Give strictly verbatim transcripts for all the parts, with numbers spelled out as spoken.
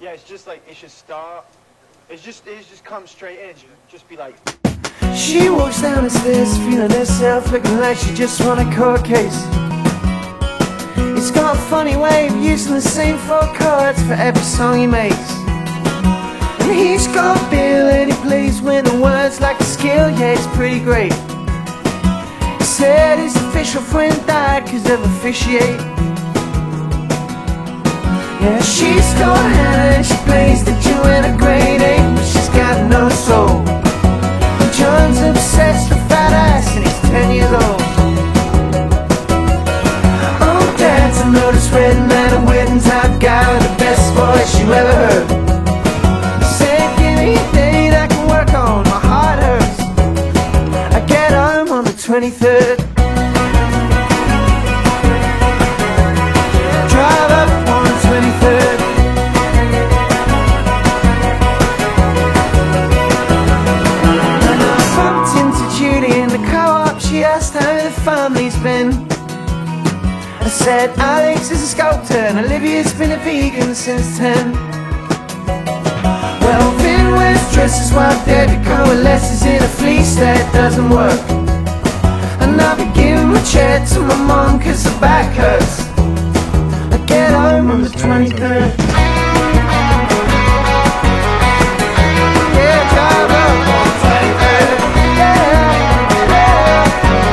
Yeah, it's just like, it should start. It's just, it just come straight in. It should just be like... She walks down the stairs, feeling herself, looking like she just won a court case. He's got a funny way of using the same four chords for every song he makes. And he's got a bill and he plays with the words like a skill, yeah, it's pretty great. He said his official friend died cause of officiate. Yeah, she's got Hannah and she plays the Joanna grade eight, but she's got no soul. And John's obsessed with fat ass and he's ten years old. Oh, Dad's a notice red man, a wedding type guy with the best voice you ever heard. He said, give me a date I can work on, my heart hurts. I get home on the twenty-third. Drive up on the twenty-third. And I bumped into Judy in the co-op. She asked how the family's been. I said Alex is a sculptor and Olivia's been a vegan since ten. Well, Vin wears dresses while Debbie coalesces in a fleece that doesn't work. And I'll be giving my chair to my mom cause her back hurts. I get home on the twenty-third. Yeah, drive up on the twenty-third. Yeah, yeah.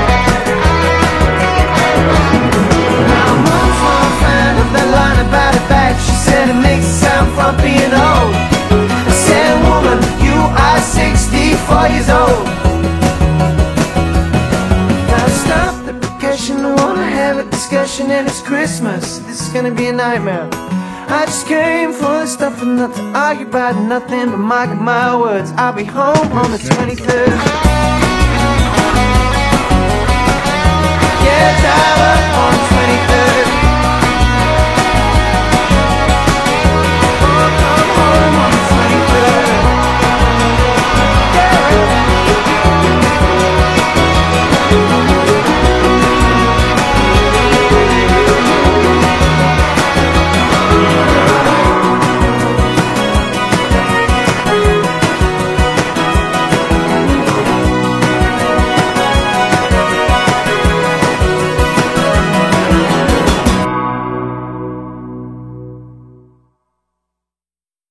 Now mom's not a fan of that line about her back. She said it makes it sound fun being old. I said, woman, you are sixty-four years old. Stop the percussion, I wanna have a discussion. And it's Christmas, this is gonna be a nightmare. I just came for the stuff and not to argue about nothing but mark my words, I'll be home on the twenty-third. Yeah, drive up on the twenty-third.